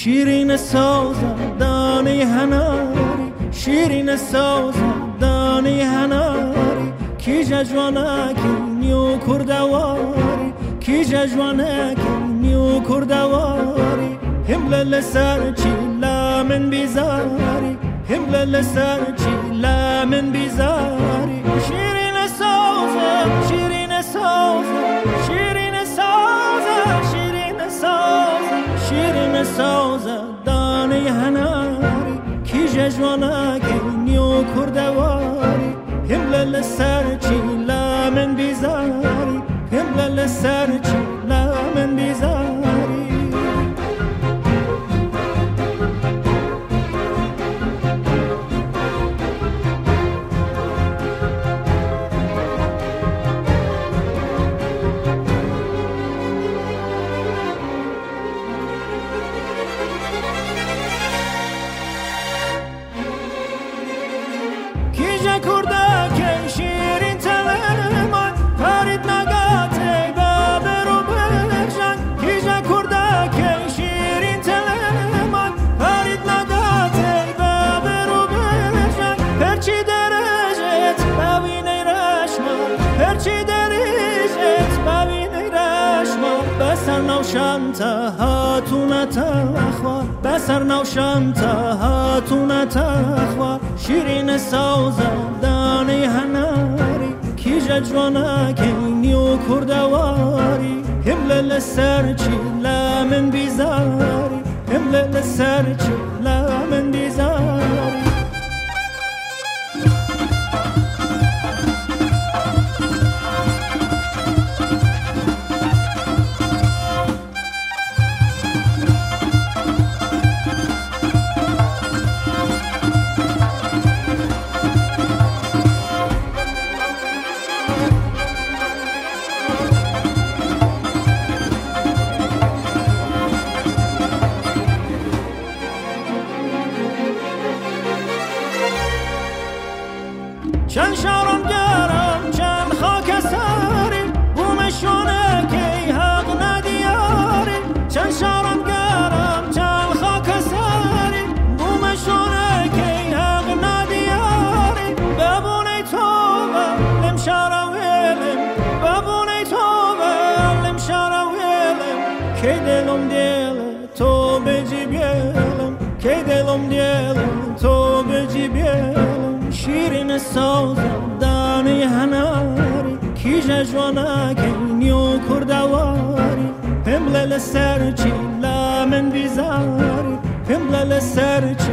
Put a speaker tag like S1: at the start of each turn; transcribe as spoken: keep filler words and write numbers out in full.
S1: شیرین سازم دانه هناری شیرین سازم دانه هناری کی جوانه کی نیو کردواری کی جوانه کی نیو کردواری همل لسر چی لامن بیزاری همل لسر چی لامن بیزاری شیرین سازم شیرین سازم شیرین سازم شیرین سازم شیرین سازم دانه هناری کی جوانه کی نیو کردواری همل لسر چی لامن بیزاری همل لسر چی لامن بیزاری نوشانتا هاتون تخوار بسر نوشانتا هاتون تخوار شیرین سازا دانه هناری کی جوانه کی نیو کردواری همل لسر چی لامن بیزاری همل لسر چی لامن بیزاری چند شارم گرم چند خاک ساری بومشونه کی حق ندیاری چند شارم گرم چند خاک ساری بومشونه کی حق ندیاری ببونی توبه لم شارم ویلم ببونی توبه لم شارم ویلم کی دلم دیل تو بجی بیلم کی دلم دیل تو بجی بیلم شیرین سازم دانه هناری کی جوانه کی نیو کردواری همل لسر چی لامن بیزاری همل لسر چی